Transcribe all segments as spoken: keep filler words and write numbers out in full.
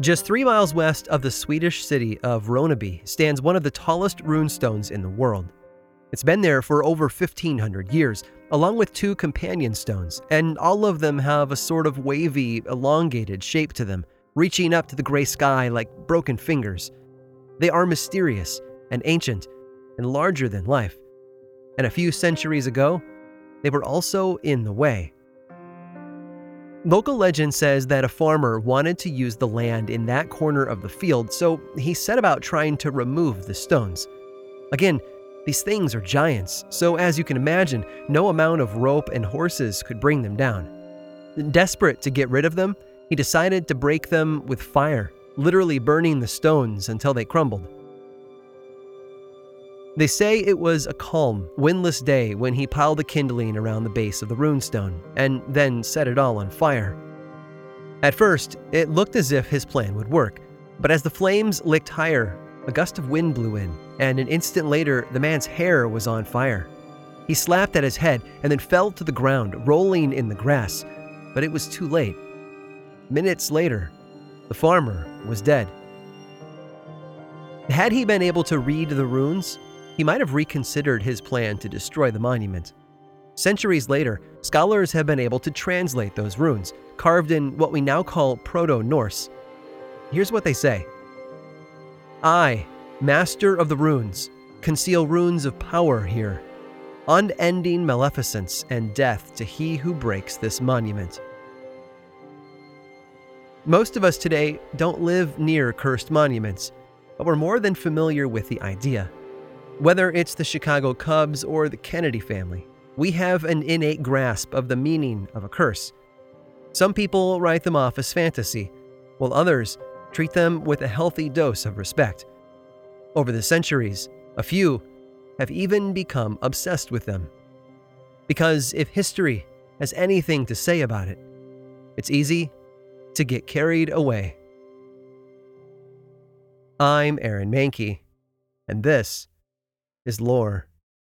Just three miles west of the Swedish city of Ronneby stands one of the tallest runestones in the world. It's been there for over fifteen hundred years, along with two companion stones, and all of them have a sort of wavy, elongated shape to them, reaching up to the gray sky like broken fingers. They are mysterious and ancient and larger than life. And a few centuries ago, they were also in the way. Local legend says that a farmer wanted to use the land in that corner of the field, so he set about trying to remove the stones. Again, these things are giants, so as you can imagine, no amount of rope and horses could bring them down. Desperate to get rid of them, he decided to break them with fire, literally burning the stones until they crumbled. They say it was a calm, windless day when he piled the kindling around the base of the runestone, and then set it all on fire. At first, it looked as if his plan would work, but as the flames licked higher, a gust of wind blew in, and an instant later, the man's hair was on fire. He slapped at his head and then fell to the ground, rolling in the grass, but it was too late. Minutes later, the farmer was dead. Had he been able to read the runes, he might have reconsidered his plan to destroy the monument. Centuries later, scholars have been able to translate those runes, carved in what we now call Proto-Norse. Here's what they say. I, master of the runes, conceal runes of power here, unending maleficence and death to he who breaks this monument. Most of us today don't live near cursed monuments, but we're more than familiar with the idea. Whether it's the Chicago Cubs or the Kennedy family, we have an innate grasp of the meaning of a curse. Some people write them off as fantasy, while others treat them with a healthy dose of respect. Over the centuries, a few have even become obsessed with them. Because if history has anything to say about it, it's easy to get carried away. I'm Aaron Mahnke, and this is Lore.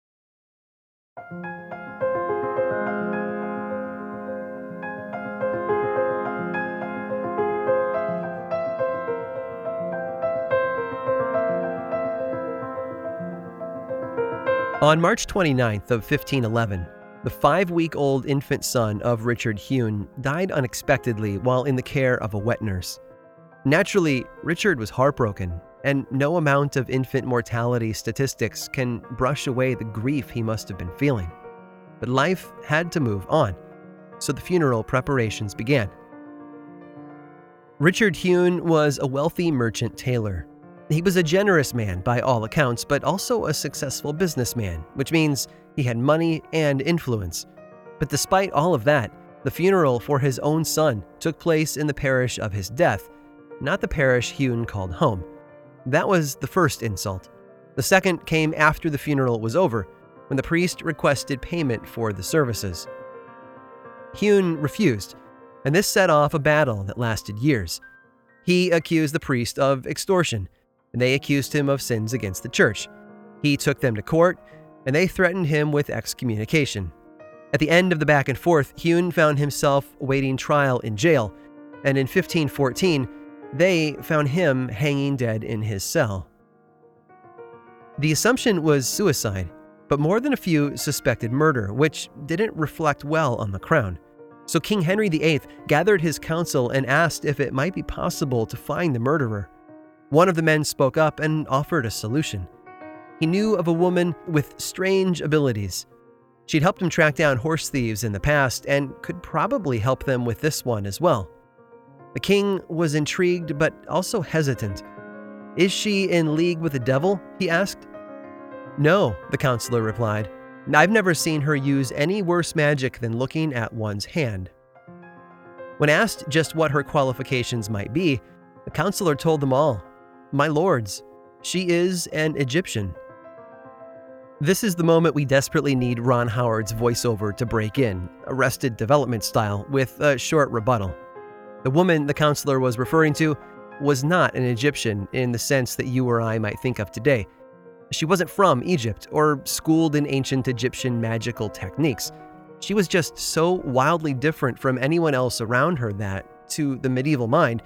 On March twenty-ninth of fifteen eleven, the five-week-old infant son of Richard Hune died unexpectedly while in the care of a wet nurse. Naturally, Richard was heartbroken, and no amount of infant mortality statistics can brush away the grief he must have been feeling. But life had to move on, so the funeral preparations began. Richard Hune was a wealthy merchant tailor. He was a generous man by all accounts, but also a successful businessman, which means he had money and influence. But despite all of that, the funeral for his own son took place in the parish of his death, not the parish Hune called home. That was the first insult. The second came after the funeral was over, when the priest requested payment for the services. Hune refused, and this set off a battle that lasted years. He accused the priest of extortion, and they accused him of sins against the church. He took them to court, and they threatened him with excommunication. At the end of the back and forth, Hune found himself awaiting trial in jail, and in fifteen fourteen, they found him hanging dead in his cell. The assumption was suicide, but more than a few suspected murder, which didn't reflect well on the crown. So King Henry the Eighth gathered his council and asked if it might be possible to find the murderer. One of the men spoke up and offered a solution. He knew of a woman with strange abilities. She'd helped him track down horse thieves in the past and could probably help them with this one as well. The king was intrigued but also hesitant. Is she in league with the devil? He asked. No, the counselor replied. I've never seen her use any worse magic than looking at one's hand. When asked just what her qualifications might be, the counselor told them all. My lords, she is an Egyptian. This is the moment we desperately need Ron Howard's voiceover to break in, Arrested Development style, with a short rebuttal. The woman the counselor was referring to was not an Egyptian in the sense that you or I might think of today. She wasn't from Egypt or schooled in ancient Egyptian magical techniques. She was just so wildly different from anyone else around her that, to the medieval mind,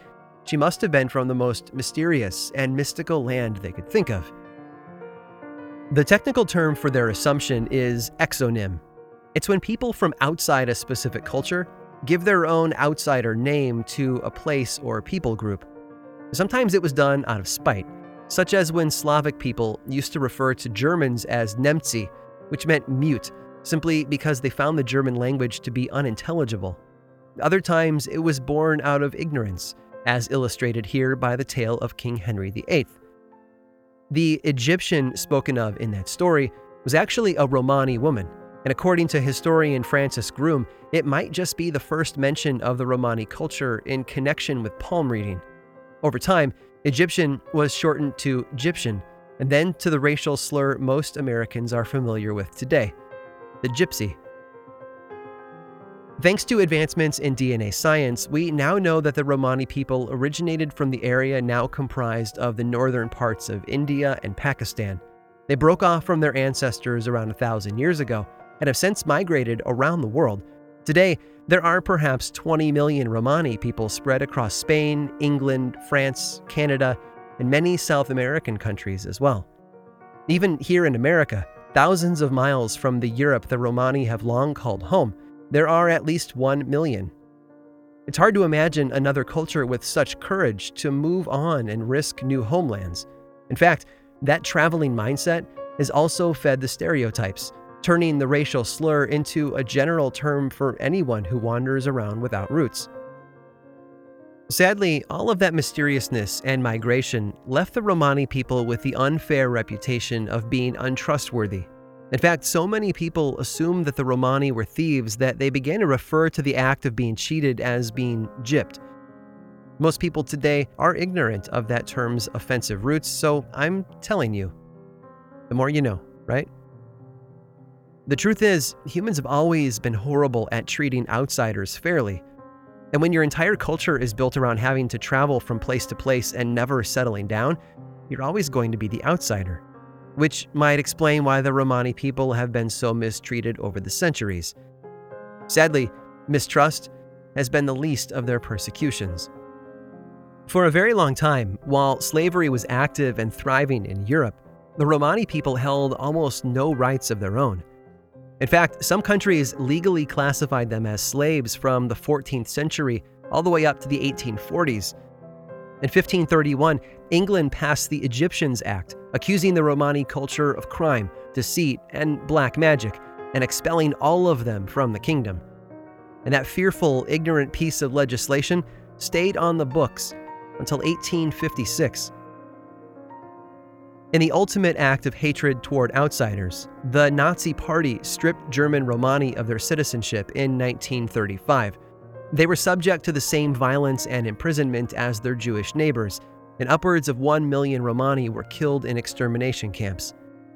she must have been from the most mysterious and mystical land they could think of. The technical term for their assumption is exonym. It's when people from outside a specific culture give their own outsider name to a place or people group. Sometimes it was done out of spite, such as when Slavic people used to refer to Germans as Nemci, which meant mute, simply because they found the German language to be unintelligible. Other times it was born out of ignorance, as illustrated here by the tale of King Henry the Eighth. The Egyptian spoken of in that story was actually a Romani woman, and according to historian Francis Groom, it might just be the first mention of the Romani culture in connection with palm reading. Over time, Egyptian was shortened to Gyptian, and then to the racial slur most Americans are familiar with today, the Gypsy. Thanks to advancements in D N A science, we now know that the Romani people originated from the area now comprised of the northern parts of India and Pakistan. They broke off from their ancestors around a thousand years ago and have since migrated around the world. Today, there are perhaps twenty million Romani people spread across Spain, England, France, Canada, and many South American countries as well. Even here in America, thousands of miles from the Europe the Romani have long called home, there are at least one million. It's hard to imagine another culture with such courage to move on and risk new homelands. In fact, that traveling mindset has also fed the stereotypes, turning the racial slur into a general term for anyone who wanders around without roots. Sadly, all of that mysteriousness and migration left the Romani people with the unfair reputation of being untrustworthy. In fact, so many people assumed that the Romani were thieves that they began to refer to the act of being cheated as being gypped. Most people today are ignorant of that term's offensive roots, so I'm telling you, the more you know, right? The truth is, humans have always been horrible at treating outsiders fairly. And when your entire culture is built around having to travel from place to place and never settling down, you're always going to be the outsider. Which might explain why the Romani people have been so mistreated over the centuries. Sadly, mistrust has been the least of their persecutions. For a very long time, while slavery was active and thriving in Europe, the Romani people held almost no rights of their own. In fact, some countries legally classified them as slaves from the fourteenth century all the way up to the eighteen forties. In fifteen thirty-one, England passed the Egyptians Act, accusing the Romani culture of crime, deceit, and black magic, and expelling all of them from the kingdom. And that fearful, ignorant piece of legislation stayed on the books until eighteen fifty-six. In the ultimate act of hatred toward outsiders, the Nazi Party stripped German Romani of their citizenship in nineteen thirty-five. They were subject to the same violence and imprisonment as their Jewish neighbors, and upwards of one million Romani were killed in extermination camps.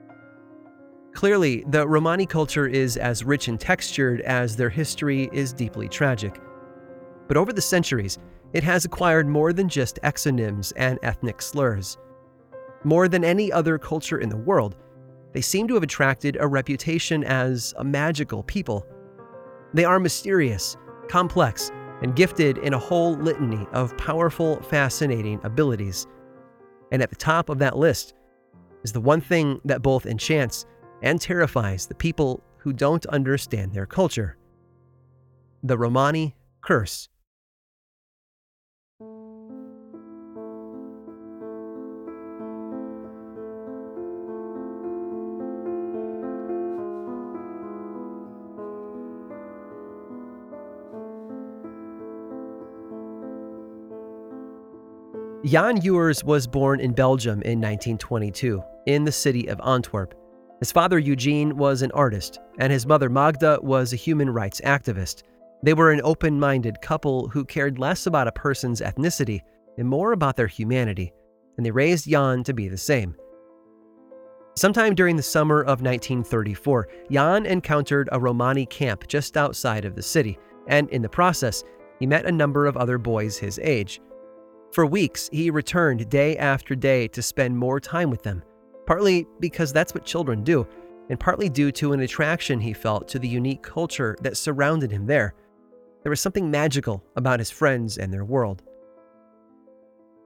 Clearly, the Romani culture is as rich and textured as their history is deeply tragic. But over the centuries, it has acquired more than just exonyms and ethnic slurs. More than any other culture in the world, they seem to have attracted a reputation as a magical people. They are mysterious, complex, and gifted in a whole litany of powerful, fascinating abilities. And at the top of that list is the one thing that both enchants and terrifies the people who don't understand their culture: the Romani curse. Jan Euwers was born in Belgium in nineteen twenty-two, in the city of Antwerp. His father Eugene was an artist, and his mother Magda was a human rights activist. They were an open-minded couple who cared less about a person's ethnicity and more about their humanity, and they raised Jan to be the same. Sometime during the summer of nineteen thirty-four, Jan encountered a Romani camp just outside of the city, and in the process, he met a number of other boys his age. For weeks, he returned day after day to spend more time with them, partly because that's what children do, and partly due to an attraction he felt to the unique culture that surrounded him there. There was something magical about his friends and their world.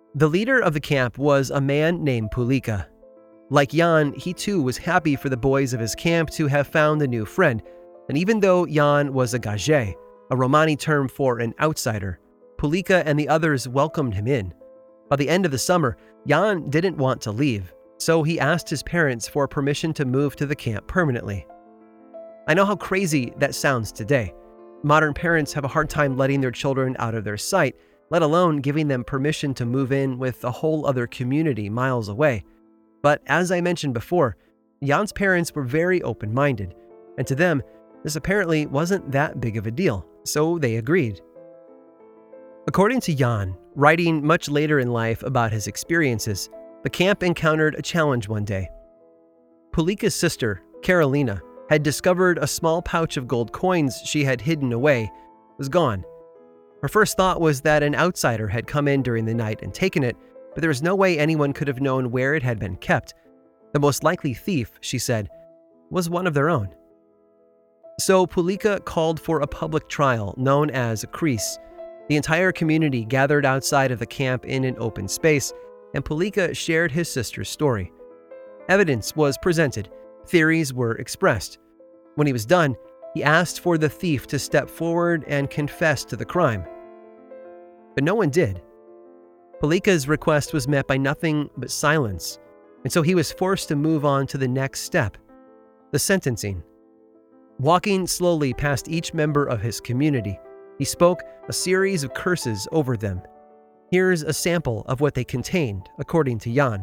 The leader of the camp was a man named Pulika. Like Jan, he too was happy for the boys of his camp to have found a new friend, and even though Jan was a gaje, a Romani term for an outsider, Pulika and the others welcomed him in. By the end of the summer, Jan didn't want to leave, so he asked his parents for permission to move to the camp permanently. I know how crazy that sounds today. Modern parents have a hard time letting their children out of their sight, let alone giving them permission to move in with a whole other community miles away. But as I mentioned before, Jan's parents were very open-minded, and to them, this apparently wasn't that big of a deal, so they agreed. According to Jan, writing much later in life about his experiences, the camp encountered a challenge one day. Pulika's sister, Carolina, had discovered a small pouch of gold coins she had hidden away was gone. Her first thought was that an outsider had come in during the night and taken it, but there was no way anyone could have known where it had been kept. The most likely thief, she said, was one of their own. So Pulika called for a public trial known as a crease. The entire community gathered outside of the camp in an open space, and Pulika shared his sister's story. Evidence was presented, theories were expressed. When he was done, he asked for the thief to step forward and confess to the crime. But no one did. Pulika's request was met by nothing but silence, and so he was forced to move on to the next step, the sentencing. Walking slowly past each member of his community, he spoke a series of curses over them. Here's a sample of what they contained, according to Jan.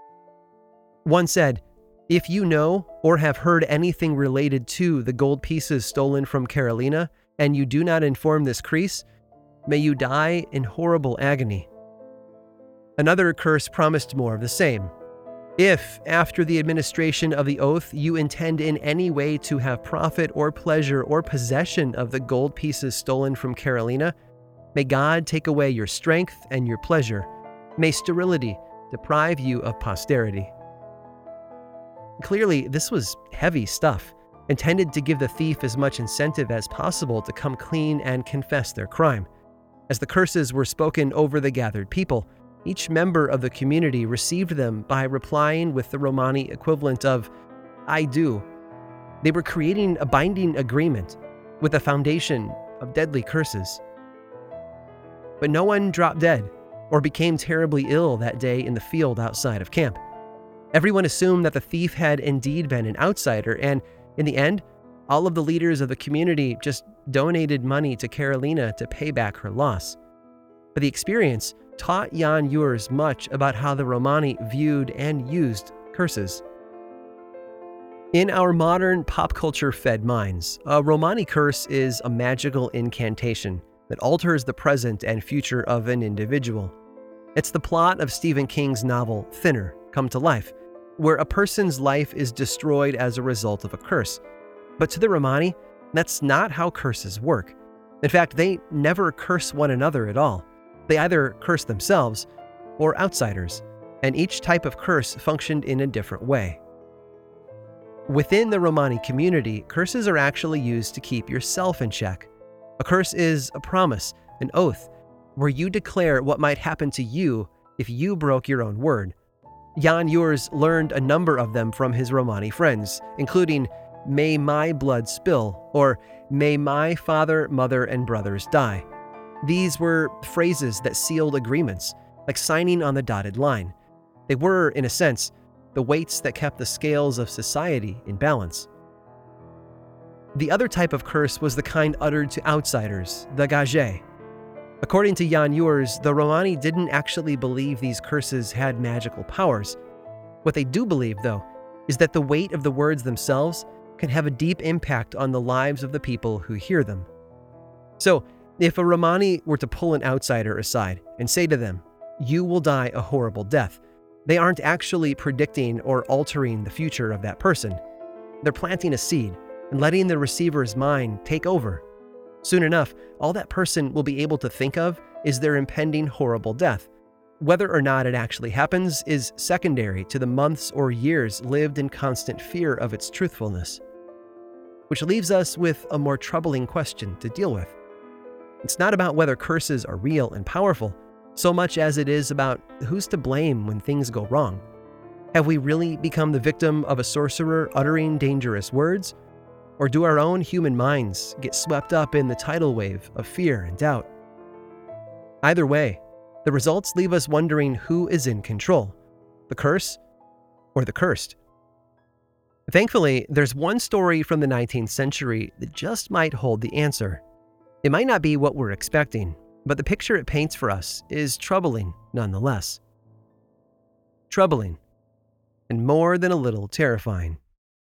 One said, "If you know or have heard anything related to the gold pieces stolen from Carolina, and you do not inform this crease, may you die in horrible agony." Another curse promised more of the same. "If, after the administration of the oath, you intend in any way to have profit or pleasure or possession of the gold pieces stolen from Carolina, may God take away your strength and your pleasure. May sterility deprive you of posterity." Clearly, this was heavy stuff, intended to give the thief as much incentive as possible to come clean and confess their crime. As the curses were spoken over the gathered people, each member of the community received them by replying with the Romani equivalent of, "I do." They were creating a binding agreement with a foundation of deadly curses. But no one dropped dead or became terribly ill that day in the field outside of camp. Everyone assumed that the thief had indeed been an outsider, and in the end, all of the leaders of the community just donated money to Carolina to pay back her loss. But the experience taught Jan Urs much about how the Romani viewed and used curses. In our modern pop culture-fed minds, a Romani curse is a magical incantation that alters the present and future of an individual. It's the plot of Stephen King's novel Thinner come to life, where a person's life is destroyed as a result of a curse. But to the Romani, that's not how curses work. In fact, they never curse one another at all. They either curse themselves or outsiders, and each type of curse functioned in a different way. Within the Romani community, curses are actually used to keep yourself in check. A curse is a promise, an oath, where you declare what might happen to you if you broke your own word. Jan Urs learned a number of them from his Romani friends, including "May my blood spill" or "May my father, mother, and brothers die." These were phrases that sealed agreements, like signing on the dotted line. They were, in a sense, the weights that kept the scales of society in balance. The other type of curse was the kind uttered to outsiders, the gaje. According to Jan Urs, the Romani didn't actually believe these curses had magical powers. What they do believe, though, is that the weight of the words themselves can have a deep impact on the lives of the people who hear them. So, if a Romani were to pull an outsider aside and say to them, "You will die a horrible death," they aren't actually predicting or altering the future of that person. They're planting a seed and letting the receiver's mind take over. Soon enough, all that person will be able to think of is their impending horrible death. Whether or not it actually happens is secondary to the months or years lived in constant fear of its truthfulness. Which leaves us with a more troubling question to deal with. It's not about whether curses are real and powerful, so much as it is about who's to blame when things go wrong. Have we really become the victim of a sorcerer uttering dangerous words? Or do our own human minds get swept up in the tidal wave of fear and doubt? Either way, the results leave us wondering who is in control, the curse or the cursed. Thankfully, there's one story from the nineteenth century that just might hold the answer. It might not be what we're expecting, but the picture it paints for us is troubling nonetheless. Troubling, and more than a little terrifying.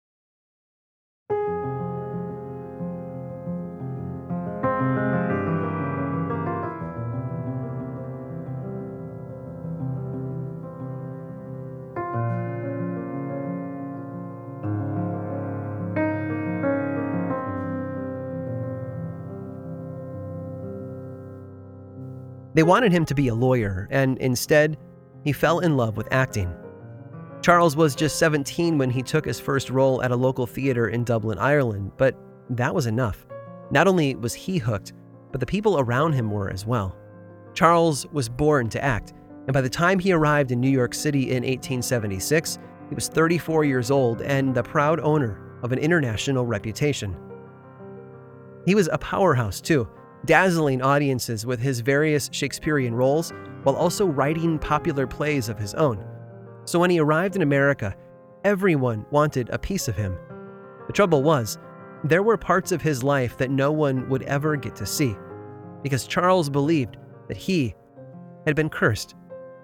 They wanted him to be a lawyer, and instead, he fell in love with acting. Charles was just seventeen when he took his first role at a local theater in Dublin, Ireland, but that was enough. Not only was he hooked, but the people around him were as well. Charles was born to act, and by the time he arrived in New York City in eighteen seventy-six, he was thirty-four years old and the proud owner of an international reputation. He was a powerhouse too, dazzling audiences with his various Shakespearean roles while also writing popular plays of his own. So when he arrived in America, everyone wanted a piece of him. The trouble was, there were parts of his life that no one would ever get to see, because Charles believed that he had been cursed.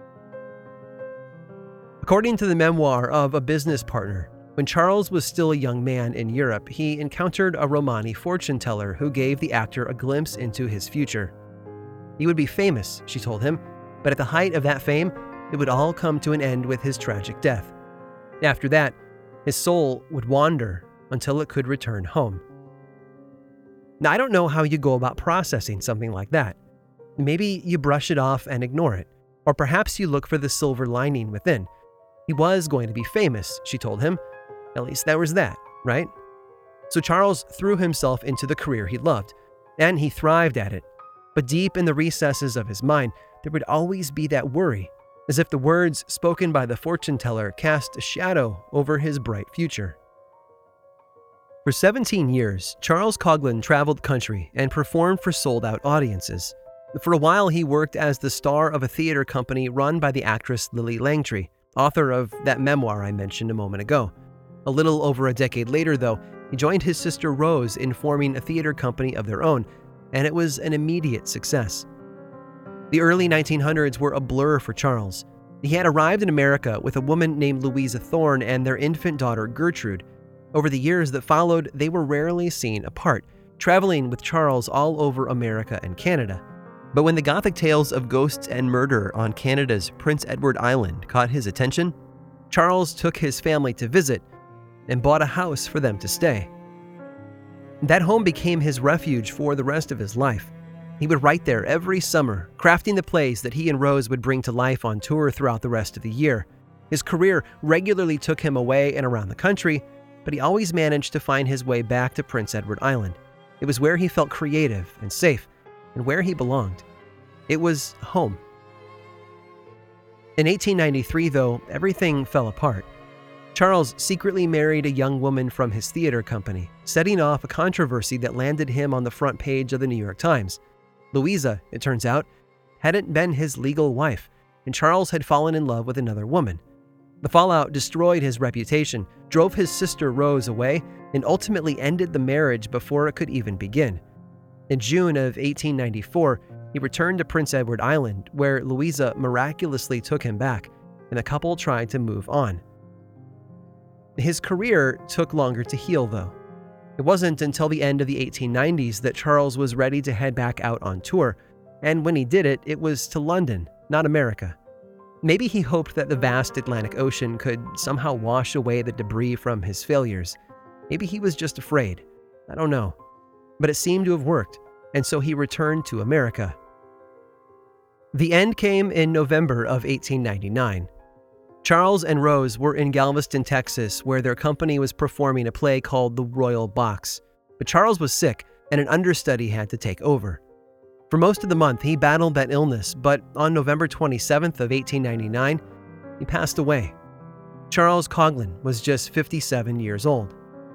According to the memoir of a business partner, when Charles was still a young man in Europe, he encountered a Romani fortune teller who gave the actor a glimpse into his future. He would be famous, she told him, but at the height of that fame, it would all come to an end with his tragic death. After that, his soul would wander until it could return home. Now, I don't know how you go about processing something like that. Maybe you brush it off and ignore it, or perhaps you look for the silver lining within. He was going to be famous, she told him. At least there was that, right? So Charles threw himself into the career he loved, and he thrived at it. But deep in the recesses of his mind, there would always be that worry, as if the words spoken by the fortune teller cast a shadow over his bright future. For seventeen years, Charles Coughlin traveled the country and performed for sold-out audiences. For a while, he worked as the star of a theater company run by the actress Lillie Langtry, author of that memoir I mentioned a moment ago. A little over a decade later, though, he joined his sister Rose in forming a theater company of their own, and it was an immediate success. The early nineteen hundreds were a blur for Charles. He had arrived in America with a woman named Louisa Thorne and their infant daughter Gertrude. Over the years that followed, they were rarely seen apart, traveling with Charles all over America and Canada. But when the gothic tales of ghosts and murder on Canada's Prince Edward Island caught his attention, Charles took his family to visit and bought a house for them to stay. That home became his refuge for the rest of his life. He would write there every summer, crafting the plays that he and Rose would bring to life on tour throughout the rest of the year. His career regularly took him away and around the country, but he always managed to find his way back to Prince Edward Island. It was where he felt creative and safe, and where he belonged. It was home. In eighteen ninety-three, though, everything fell apart. Charles secretly married a young woman from his theater company, setting off a controversy that landed him on the front page of the New York Times. Louisa, it turns out, hadn't been his legal wife, and Charles had fallen in love with another woman. The fallout destroyed his reputation, drove his sister Rose away, and ultimately ended the marriage before it could even begin. In June of eighteen ninety-four, he returned to Prince Edward Island, where Louisa miraculously took him back, and the couple tried to move on. His career took longer to heal, though. It wasn't until the end of the eighteen nineties that Charles was ready to head back out on tour, and when he did it, it was to London, not America. Maybe he hoped that the vast Atlantic Ocean could somehow wash away the debris from his failures. Maybe he was just afraid. I don't know. But it seemed to have worked, and so he returned to America. The end came in November of eighteen ninety-nine. Charles and Rose were in Galveston, Texas, where their company was performing a play called The Royal Box. But Charles was sick, and an understudy had to take over. For most of the month, he battled that illness, but on November twenty-seventh of eighteen ninety-nine, he passed away. Charles Coughlin was just fifty-seven years old.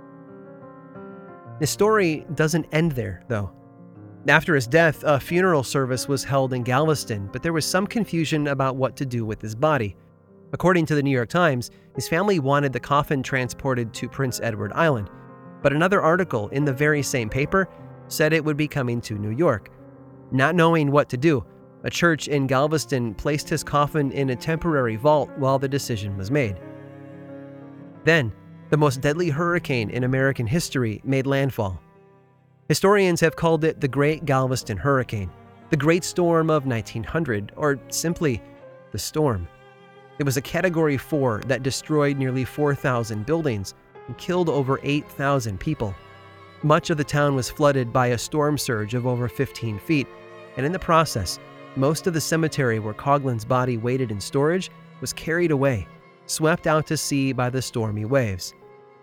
His story doesn't end there, though. After his death, a funeral service was held in Galveston, but there was some confusion about what to do with his body. According to the New York Times, his family wanted the coffin transported to Prince Edward Island, but another article in the very same paper said it would be coming to New York. Not knowing what to do, a church in Galveston placed his coffin in a temporary vault while the decision was made. Then, the most deadly hurricane in American history made landfall. Historians have called it the Great Galveston Hurricane, the Great Storm of nineteen hundred, or simply the storm. It was a Category four that destroyed nearly four thousand buildings and killed over eight thousand people. Much of the town was flooded by a storm surge of over fifteen feet, and in the process, most of the cemetery where Coughlin's body waited in storage was carried away, swept out to sea by the stormy waves.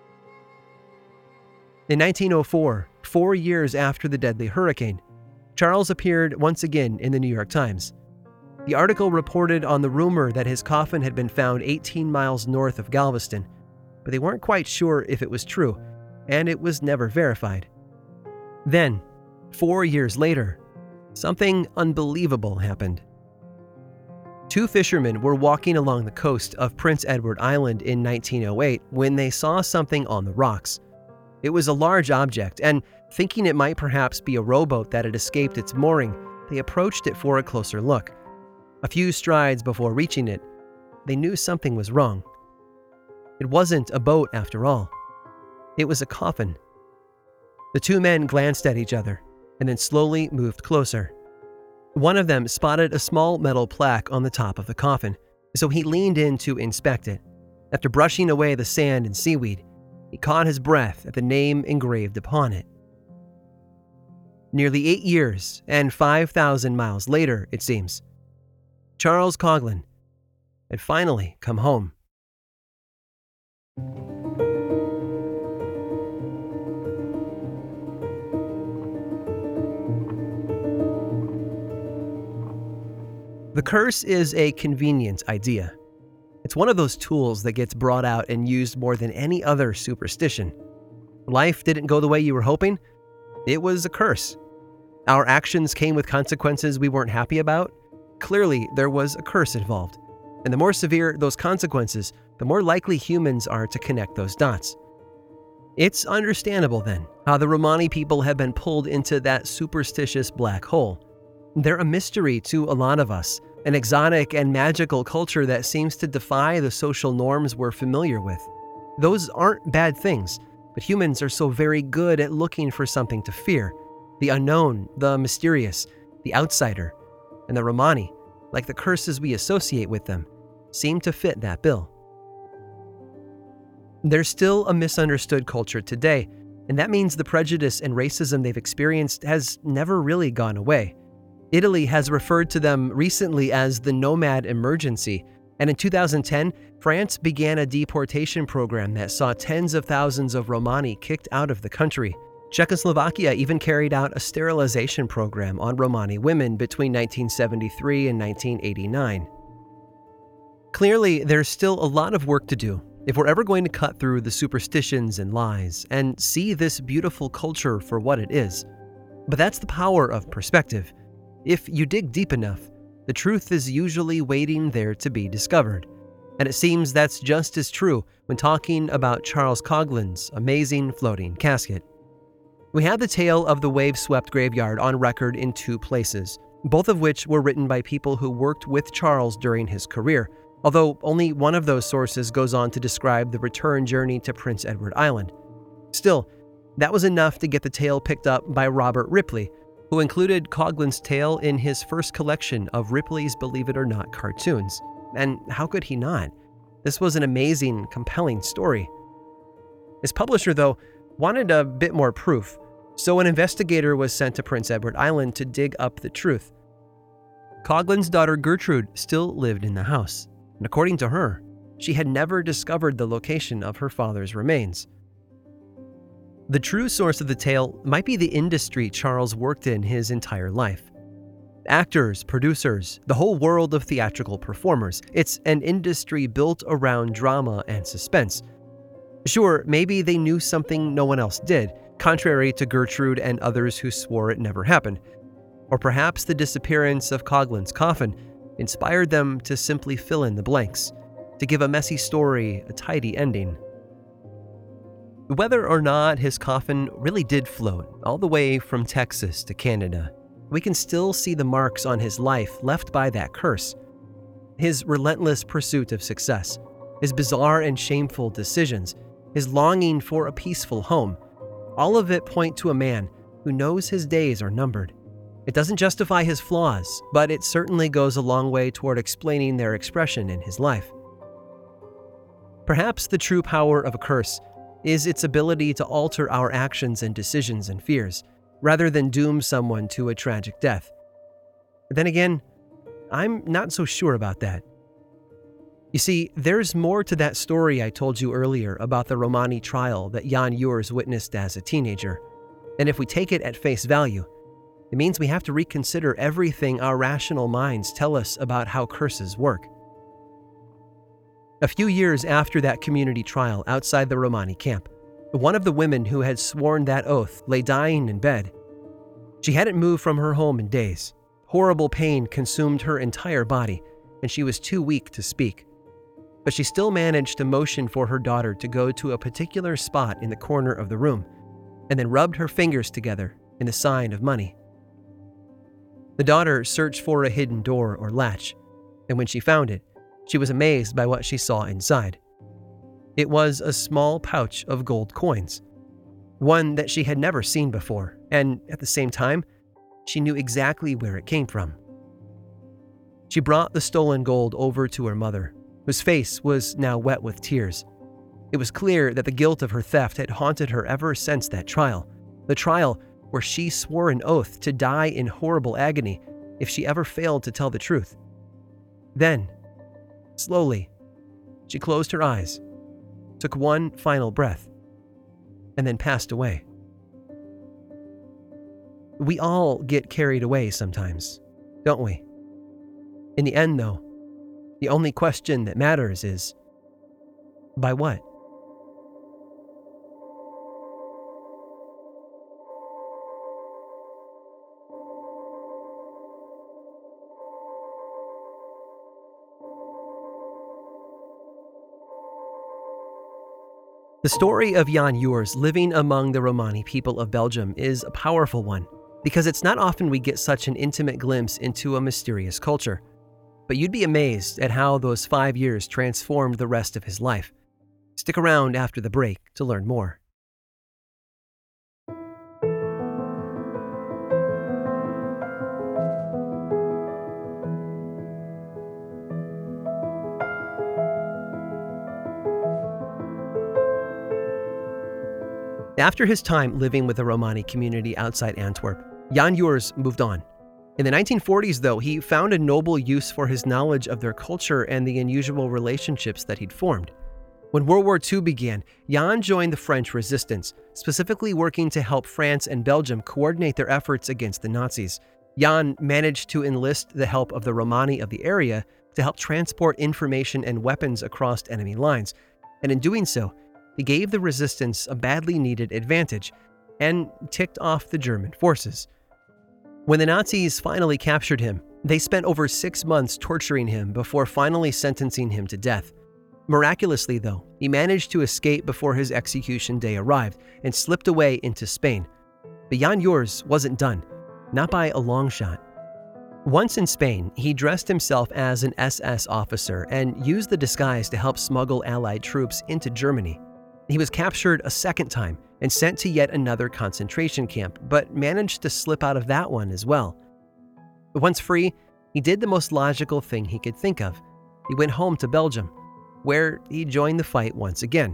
In nineteen oh four, four years after the deadly hurricane, Charles appeared once again in the New York Times. The article reported on the rumor that his coffin had been found eighteen miles north of Galveston, but they weren't quite sure if it was true, and it was never verified. Then, four years later, something unbelievable happened. Two fishermen were walking along the coast of Prince Edward Island in nineteen oh eight when they saw something on the rocks. It was a large object, and thinking it might perhaps be a rowboat that had escaped its mooring, they approached it for a closer look. A few strides before reaching it, they knew something was wrong. It wasn't a boat after all. It was a coffin. The two men glanced at each other and then slowly moved closer. One of them spotted a small metal plaque on the top of the coffin, so he leaned in to inspect it. After brushing away the sand and seaweed, he caught his breath at the name engraved upon it. Nearly eight years and five thousand miles later, it seems, Charles Coughlin had finally come home. The curse is a convenient idea. It's one of those tools that gets brought out and used more than any other superstition. Life didn't go the way you were hoping? It was a curse. Our actions came with consequences we weren't happy about? Clearly, there was a curse involved. And the more severe those consequences, the more likely humans are to connect those dots. It's understandable, then, how the Romani people have been pulled into that superstitious black hole. They're a mystery to a lot of us, an exotic and magical culture that seems to defy the social norms we're familiar with. Those aren't bad things, but humans are so very good at looking for something to fear. The unknown, the mysterious, the outsider, and the Romani, like the curses we associate with them, seem to fit that bill. There's still a misunderstood culture today, and that means the prejudice and racism they've experienced has never really gone away. Italy has referred to them recently as the nomad emergency, and in two thousand ten, France began a deportation program that saw tens of thousands of Romani kicked out of the country. Czechoslovakia even carried out a sterilization program on Romani women between nineteen seventy-three and nineteen eighty-nine. Clearly, there's still a lot of work to do if we're ever going to cut through the superstitions and lies and see this beautiful culture for what it is. But that's the power of perspective. If you dig deep enough, the truth is usually waiting there to be discovered. And it seems that's just as true when talking about Charles Coughlin's amazing floating casket. We have the tale of the wave-swept graveyard on record in two places, both of which were written by people who worked with Charles during his career, although only one of those sources goes on to describe the return journey to Prince Edward Island. Still, that was enough to get the tale picked up by Robert Ripley, who included Coughlin's tale in his first collection of Ripley's Believe It or Not cartoons. And how could he not? This was an amazing, compelling story. His publisher, though, wanted a bit more proof, so an investigator was sent to Prince Edward Island to dig up the truth. Coughlin's daughter Gertrude still lived in the house, and according to her, she had never discovered the location of her father's remains. The true source of the tale might be the industry Charles worked in his entire life. Actors, producers, the whole world of theatrical performers. It's an industry built around drama and suspense. Sure, maybe they knew something no one else did, contrary to Gertrude and others who swore it never happened. Or perhaps the disappearance of Coughlin's coffin inspired them to simply fill in the blanks, to give a messy story a tidy ending. Whether or not his coffin really did float all the way from Texas to Canada, we can still see the marks on his life left by that curse. His relentless pursuit of success, his bizarre and shameful decisions, his longing for a peaceful home, all of it point to a man who knows his days are numbered. It doesn't justify his flaws, but it certainly goes a long way toward explaining their expression in his life. Perhaps the true power of a curse is its ability to alter our actions and decisions and fears, rather than doom someone to a tragic death. But then again, I'm not so sure about that. You see, there's more to that story I told you earlier about the Romani trial that Jan Urs witnessed as a teenager. And if we take it at face value, it means we have to reconsider everything our rational minds tell us about how curses work. A few years after that community trial outside the Romani camp, one of the women who had sworn that oath lay dying in bed. She hadn't moved from her home in days. Horrible pain consumed her entire body, and she was too weak to speak. But she still managed to motion for her daughter to go to a particular spot in the corner of the room, and then rubbed her fingers together in a sign of money. The daughter searched for a hidden door or latch, and when she found it, she was amazed by what she saw inside. It was a small pouch of gold coins, one that she had never seen before, and at the same time, she knew exactly where it came from. She brought the stolen gold over to her mother, whose face was now wet with tears. It was clear that the guilt of her theft had haunted her ever since that trial, the trial where she swore an oath to die in horrible agony if she ever failed to tell the truth. Then, slowly, she closed her eyes, took one final breath, and then passed away. We all get carried away sometimes, don't we? In the end, though, the only question that matters is, by what? The story of Jan Urs living among the Romani people of Belgium is a powerful one, because it's not often we get such an intimate glimpse into a mysterious culture. But you'd be amazed at how those five years transformed the rest of his life. Stick around after the break to learn more. After his time living with the Romani community outside Antwerp, Jan Urs moved on. In the nineteen forties, though, he found a noble use for his knowledge of their culture and the unusual relationships that he'd formed. When World War Two began, Jan joined the French resistance, specifically working to help France and Belgium coordinate their efforts against the Nazis. Jan managed to enlist the help of the Romani of the area to help transport information and weapons across enemy lines, and in doing so, he gave the resistance a badly needed advantage and ticked off the German forces. When the Nazis finally captured him, they spent over six months torturing him before finally sentencing him to death. Miraculously, though, he managed to escape before his execution day arrived and slipped away into Spain. But Jan Urs wasn't done, not by a long shot. Once in Spain, he dressed himself as an S S officer and used the disguise to help smuggle Allied troops into Germany. He was captured a second time and sent to yet another concentration camp, but managed to slip out of that one as well. But once free, he did the most logical thing he could think of. He went home to Belgium, where he joined the fight once again.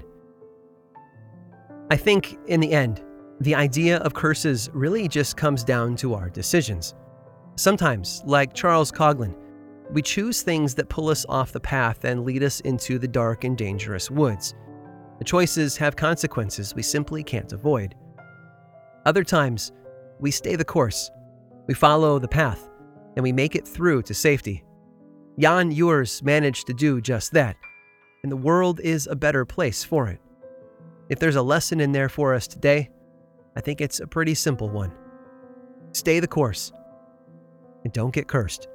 I think, in the end, the idea of curses really just comes down to our decisions. Sometimes, like Charles Coughlin, we choose things that pull us off the path and lead us into the dark and dangerous woods. The choices have consequences we simply can't avoid. Other times, we stay the course. We follow the path, and we make it through to safety. Jan Urs managed to do just that, and the world is a better place for it. If there's a lesson in there for us today, I think it's a pretty simple one. Stay the course, and don't get cursed.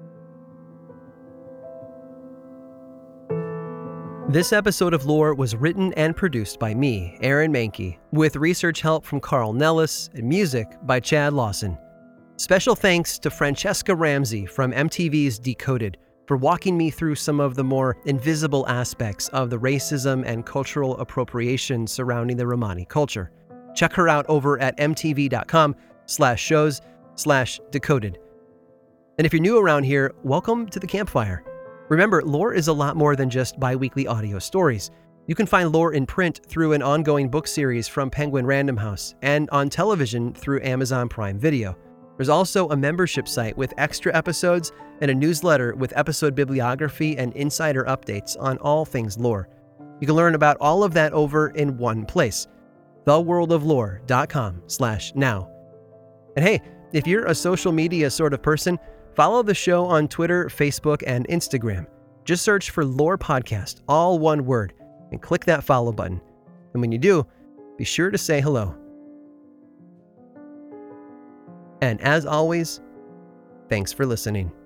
This episode of Lore was written and produced by me, Aaron Mahnke, with research help from Carl Nellis and music by Chad Lawson. Special thanks to Francesca Ramsey from M T V's Decoded for walking me through some of the more invisible aspects of the racism and cultural appropriation surrounding the Romani culture. Check her out over at mtv.com slash shows slash decoded. And if you're new around here, welcome to the campfire. Remember, Lore is a lot more than just bi-weekly audio stories. You can find Lore in print through an ongoing book series from Penguin Random House and on television through Amazon Prime Video. There's also a membership site with extra episodes and a newsletter with episode bibliography and insider updates on all things Lore. You can learn about all of that over in one place, theworldoflore.com slash now. And hey, if you're a social media sort of person, follow the show on Twitter, Facebook, and Instagram. Just search for Lore Podcast, all one word, and click that follow button. And when you do, be sure to say hello. And as always, thanks for listening.